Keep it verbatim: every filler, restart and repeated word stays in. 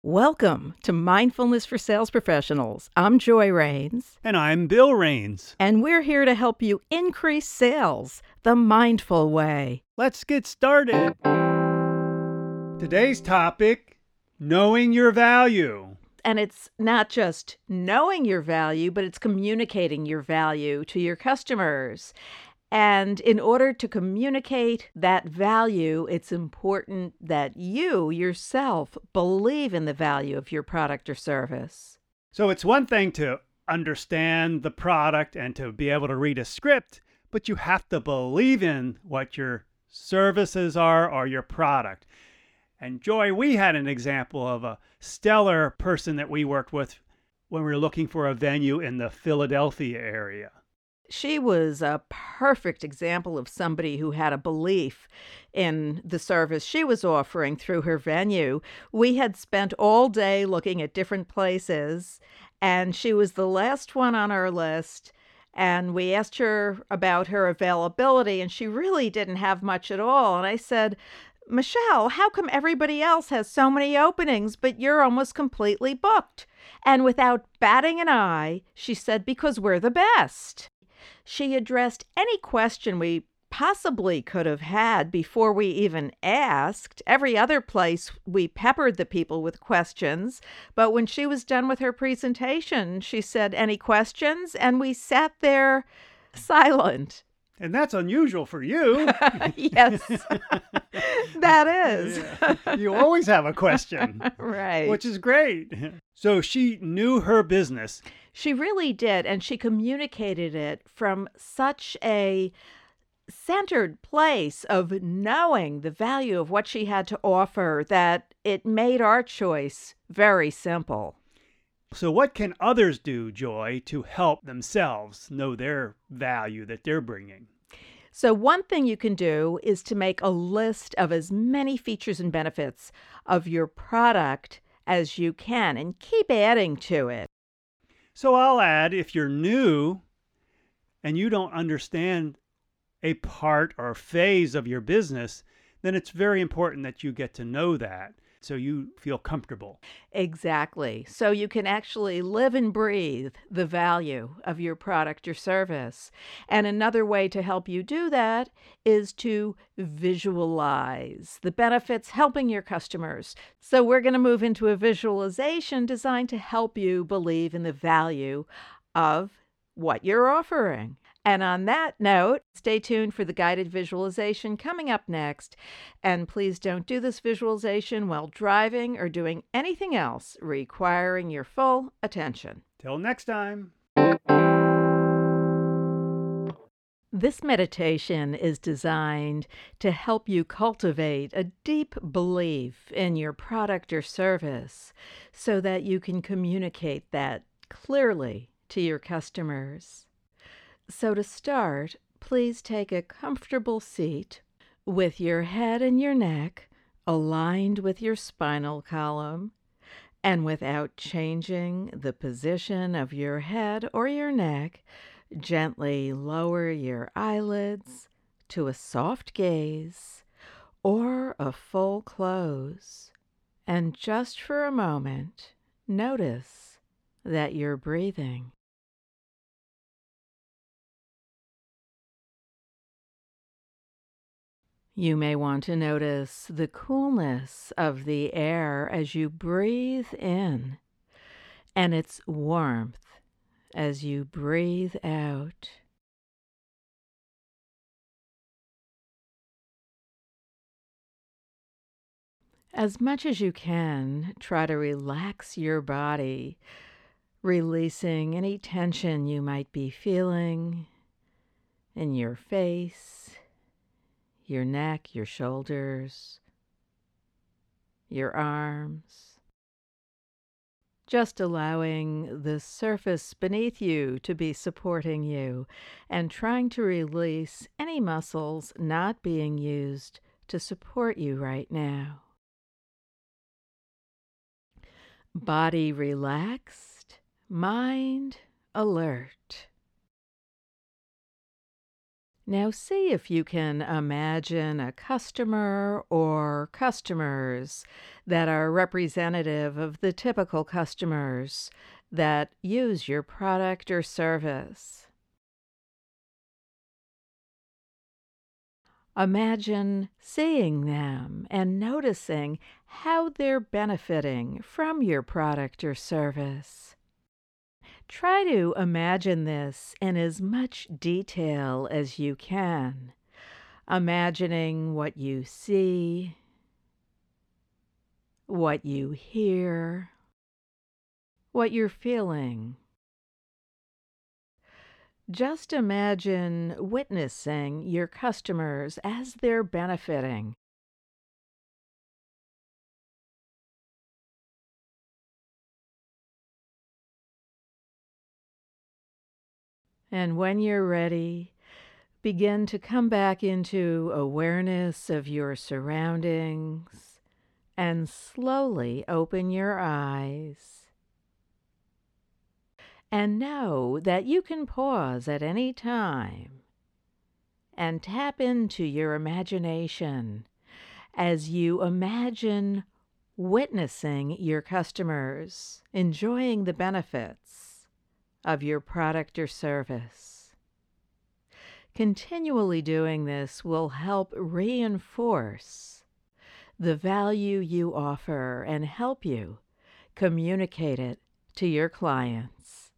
Welcome to Mindfulness for Sales Professionals. I'm Joy Rains. And I'm Bill Rains. And we're here to help you increase sales the mindful way. Let's get started. Today's topic, knowing your value. And it's not just knowing your value, but it's communicating your value to your customers. And in order to communicate that value, it's important that you yourself believe in the value of your product or service. So it's one thing to understand the product and to be able to read a script, but you have to believe in what your services are or your product. And Joy, we had an example of a stellar person that we worked with when we were looking for a venue in the Philadelphia area. She was a perfect example of somebody who had a belief in the service she was offering through her venue. We had spent all day looking at different places, and she was the last one on our list. And we asked her about her availability, and she really didn't have much at all. And I said, Michelle, how come everybody else has so many openings, but you're almost completely booked? And without batting an eye, she said, because we're the best. She addressed any question we possibly could have had before we even asked. Every other place, we peppered the people with questions. But when she was done with her presentation, she said, any questions? And we sat there silent. And that's unusual for you. Yes, that is. Yeah. You always have a question. Right. Which is great. So she knew her business. She really did. And she communicated it from such a centered place of knowing the value of what she had to offer that it made our choice very simple. So what can others do, Joy, to help themselves know their value that they're bringing? So one thing you can do is to make a list of as many features and benefits of your product as you can and keep adding to it. So I'll add, if you're new and you don't understand a part or phase of your business, then it's very important that you get to know that so you feel comfortable. Exactly. So you can actually live and breathe the value of your product or service. And another way to help you do that is to visualize the benefits helping your customers. So we're going to move into a visualization designed to help you believe in the value of what you're offering. And on that note, stay tuned for the guided visualization coming up next. And please don't do this visualization while driving or doing anything else requiring your full attention. Till next time. This meditation is designed to help you cultivate a deep belief in your product or service so that you can communicate that clearly to your customers. So to start, please take a comfortable seat with your head and your neck aligned with your spinal column, and without changing the position of your head or your neck, gently lower your eyelids to a soft gaze or a full close. And just for a moment, notice that you're breathing. You may want to notice the coolness of the air as you breathe in, and its warmth as you breathe out. As much as you can, try to relax your body, releasing any tension you might be feeling in your face, your neck, your shoulders, your arms. Just allowing the surface beneath you to be supporting you and trying to release any muscles not being used to support you right now. Body relaxed, mind alert. Now, see if you can imagine a customer or customers that are representative of the typical customers that use your product or service. Imagine seeing them and noticing how they're benefiting from your product or service. Try to imagine this in as much detail as you can, imagining what you see, what you hear, what you're feeling. Just imagine witnessing your customers as they're benefiting. And when you're ready, begin to come back into awareness of your surroundings and slowly open your eyes. And know that you can pause at any time and tap into your imagination as you imagine witnessing your customers enjoying the benefits of your product or service. Continually doing this will help reinforce the value you offer and help you communicate it to your clients.